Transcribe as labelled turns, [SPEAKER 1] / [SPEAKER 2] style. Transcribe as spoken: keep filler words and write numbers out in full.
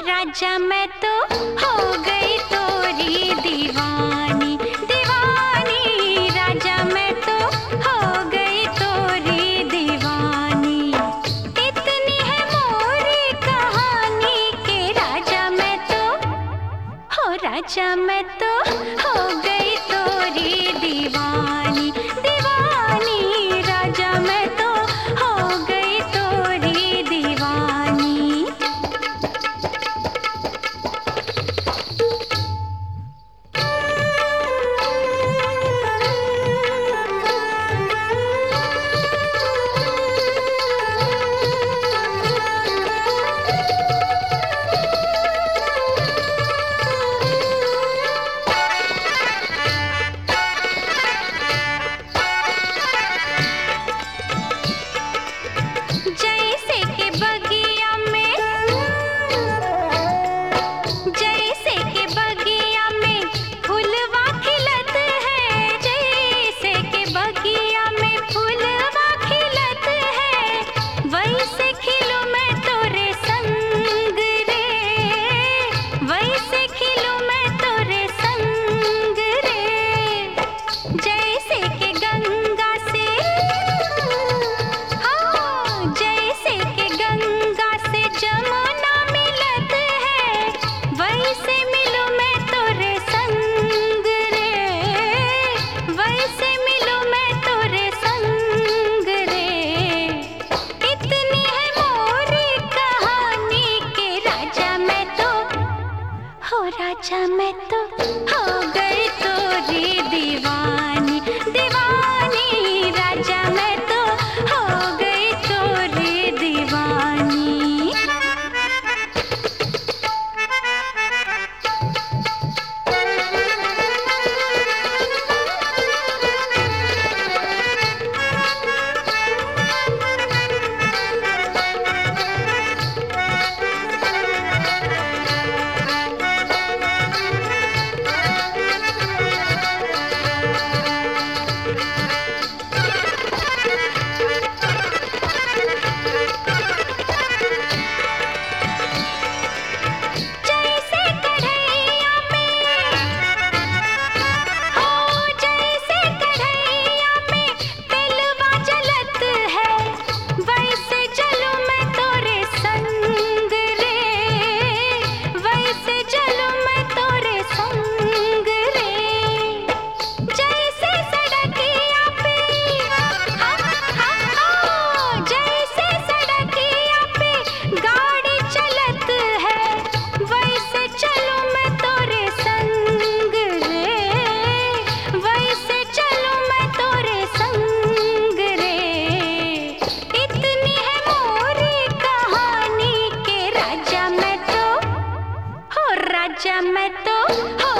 [SPEAKER 1] राजा मैं तो हो गई तोरी दीवानी दीवानी। राजा मैं तो हो गई तोरी दीवानी। इतनी है मोरी कहानी के राजा मैं तो हो राजा मैं तो हो गई तोरी दीवानी दीवानी। राजा मैं तो हो गई तोरी दीवानी। जैसे के बगिया में जैसे के बगिया में फूलवा खिलत है। जैसे के बगिया में फूलवा खिलत है। वैसे खिलूं मैं तोरे संग रे। वैसे खिलूं मैं तोरे संग रे। जैसे के गंगा से जैसे कि गंगा से जमुना मिलत है। वैसे मिलूं मैं तोरे संग रे। वैसे मिलूं मैं तोरे संग रे। इतनी है मोरी कहानी के राजा मैं तो हो राजा मैं तो हो गई तोरी दीवानी दीवानी। राजा मैं तो हो गई तोरी दीवानी। जैसे कढ़ैया में हो जैसे कढ़ैया में तेलवा जलत है। वैसे जलूं मैं तोरे संग रे। वैसे जलूं मैं तोरे संग रे। जैसे सड़किया पे जैसे सड़किया पे गाड़ी चलत है। वैसे चलूं मैं तोरे संग रे। वैसे चलूं मैं तोरे संग रे। इतनी है मोरी कहानी के राजा मैं तो हो राजा मैं तो हो